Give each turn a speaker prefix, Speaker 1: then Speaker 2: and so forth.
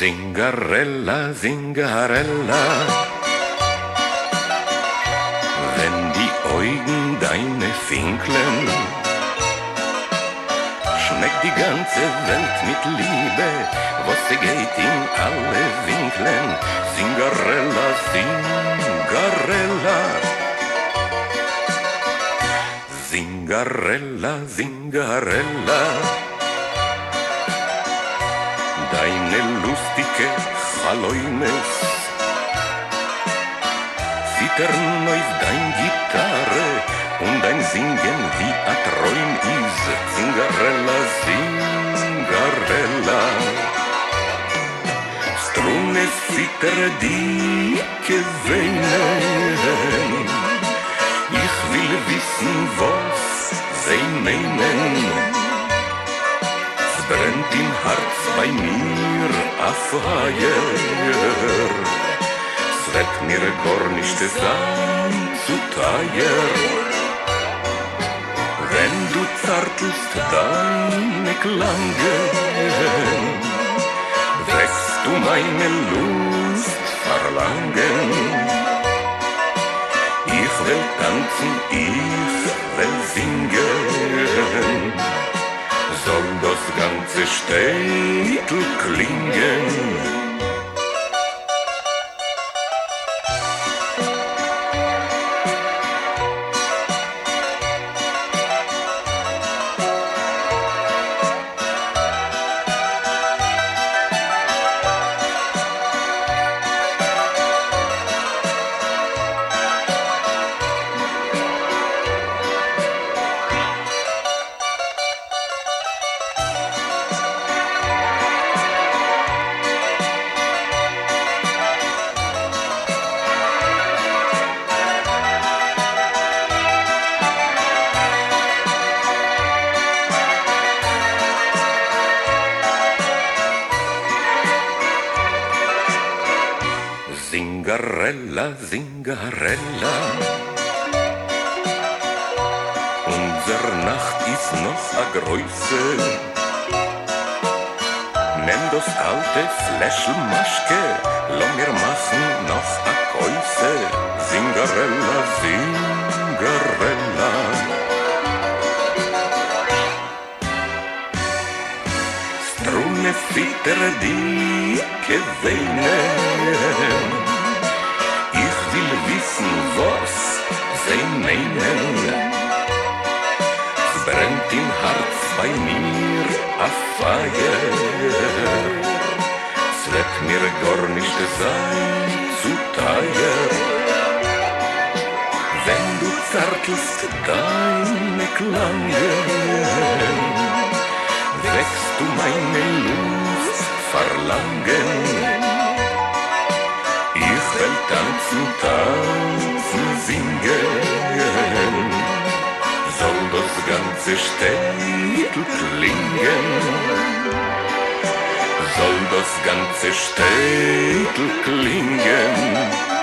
Speaker 1: Zingarella, Zingarella, wenn die Augen deine finkeln, schmeckt die ganze Welt mit Liebe, was sie geht in alle Winkeln. Zingarella, Zingarella, Zingarella, Zingarella, deine lustige Chaloines zittern auf dein Gitarre und dein Singen wie a Träum is. Zingarella, Zingarella, Strune zitter dicke Venen, ich will wissen, was sie meinen. Brennt im Herz bei mir a Feuer, es wird mir gar nicht sein zu teuer. Wenn du zartelst deine Klangen, wächst du meine Lust verlangen. Ich will tanzen, ich will singen, soll das ganze Städtel klingen. Zingarella, Zingarella, unser Nacht ist noch a Größe. Nimm das alte Fläschl Maschke, lass mir machen noch a Käuse. Zingarella, Zingarella, Strune zitter dicke Venen, ich will wissen, was sie meinen. Es brennt im Herz bei mir a Feuer, es wird mir gar nicht sein zu teuer. Wenn du zartelst deine Klangen, wächst du meine Lust verlangen. Ich will tanzen, tanzen, singen, soll das ganze Städtel klingen. Soll das ganze Städtel klingen.